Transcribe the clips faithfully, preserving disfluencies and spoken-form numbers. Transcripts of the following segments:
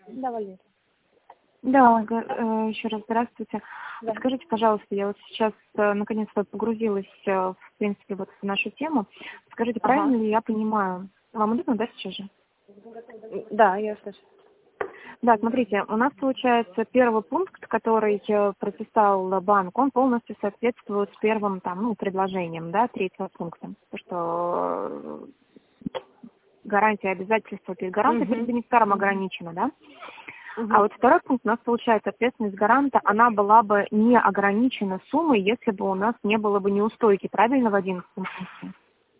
Да, Валерия. Да, Ольга, э, еще раз здравствуйте. Да. Скажите, пожалуйста, я вот сейчас э, наконец-то погрузилась, э, в принципе, вот в нашу тему. Скажите, Ага. правильно ли я понимаю? Вам удобно, да, сейчас же? Да, я слышу. Да, смотрите, у нас получается первый пункт, который э, прописал банк, он полностью соответствует с первым там, ну, предложением, да, третьего пункта. То, что э, гарантия обязательства перед гарантией перед Угу. бенефициаром ограничена, да? Угу. А вот второй пункт у нас получается, ответственность гаранта, она была бы не ограничена суммой, если бы у нас не было бы неустойки, правильно, в одиннадцатом пункте?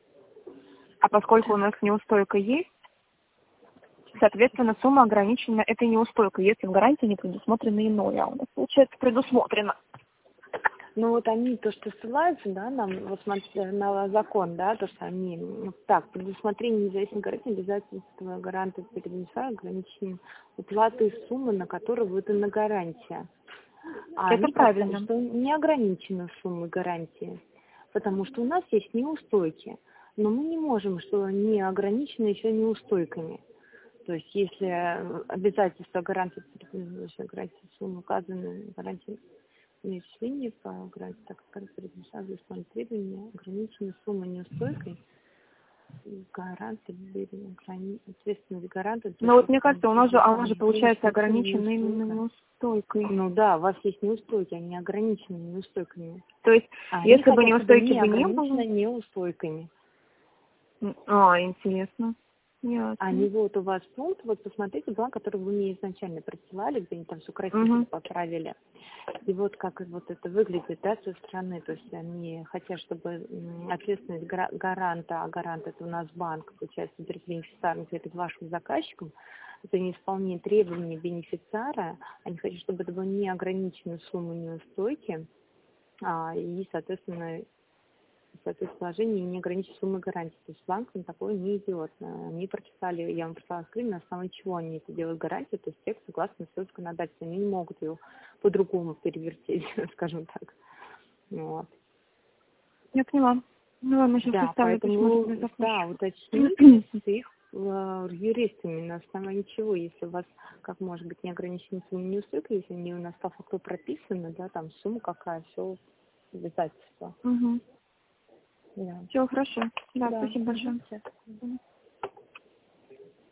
А поскольку у нас неустойка есть, соответственно, сумма ограничена этой неустойкой, если в гарантии не предусмотрено иное, а у нас, получается, предусмотрено. Ну вот они, то, что ссылаются, да, нам, вот смотрите, на закон, да, то, что они, ну, так, предусмотрение независимой гарантии обязательства гаранта перед бенефициаром ограничением уплаты суммы, на которую выдана гарантия. А Это они прописали, правильно. что не ограничена суммой гарантии, потому что у нас есть неустойки, но мы не можем, что не ограничено еще неустойками. То есть, если обязательства гарантии перед гарантии суммы указаны в гарантии неисчисления по гарантии, так сказать, перед исполнением требования, ограничена сумма неустойкой, гарант, ответственность гаранта. Но вот мне кажется, у нас же, а у нас же получается ограничена именно неустойкой. Ну да, у вас есть неустойки, они ограничены неустойками. То есть, А если бы они хотят, чтобы неустойки не бы не было... ограничено неустойками. А, интересно. Они Ясно. вот у вас пункт, вот посмотрите, бланк, который вы мне изначально присылали, где они там все красиво Угу. поправили. И вот как вот это выглядит, да, со стороны, то есть они хотят, чтобы м, ответственность гара- гаранта, а гарант это у нас банк, получается, перед бенефициаром, перед вашим заказчиком, за неисполнение требований бенефициара, они хотят, чтобы это была неограниченная сумма неустойки, а, и, соответственно, соответственно, положение не ограничить суммы гарантии. То есть банк на такое не идет. Они прописали, я вам прислала скрин, на основе чего они это делают гарантию, то есть текст согласно своему законодательству. Они не могут ее по-другому перевертеть, скажем так. Вот. Я поняла. Ну ладно, сейчас Да, составлю письмо, поэтому, тебе да, запущу. уточните с их э, юристами, на основании чего, если у вас, как может быть, неограниченная сумма неустойка, если они у нас по факту прописаны, да, там сумма какая, все обязательства. Угу. Да. Все, хорошо. Да, Да. спасибо Мгм. большое. Всё. Мгм.